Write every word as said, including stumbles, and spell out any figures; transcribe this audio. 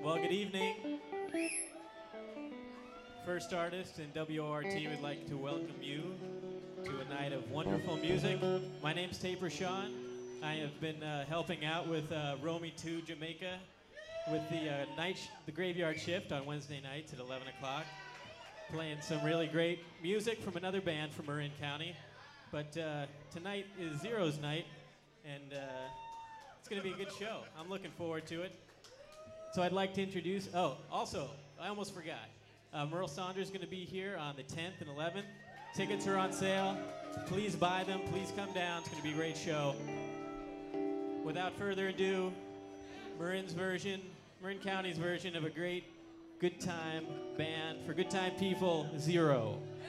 Well, good evening. First artist in W O R T would like to welcome you to a night of wonderful music. My name's Taper Sean. I have been uh, helping out with uh, Romy two Jamaica with the uh, night, sh- the graveyard shift on Wednesday nights at eleven o'clock, playing some really great music from another band from Marin County. But uh, tonight is Zero's night, and uh, it's going to be a good show. I'm looking forward to it. So I'd like to introduce, oh, also, I almost forgot. Uh, Merle Saunders is going to be here on the tenth and eleventh. Tickets are on sale. Please buy them. Please come down. It's going to be a great show. Without further ado, Marin's version, Marin County's version of a great good time band for good time people, Zero.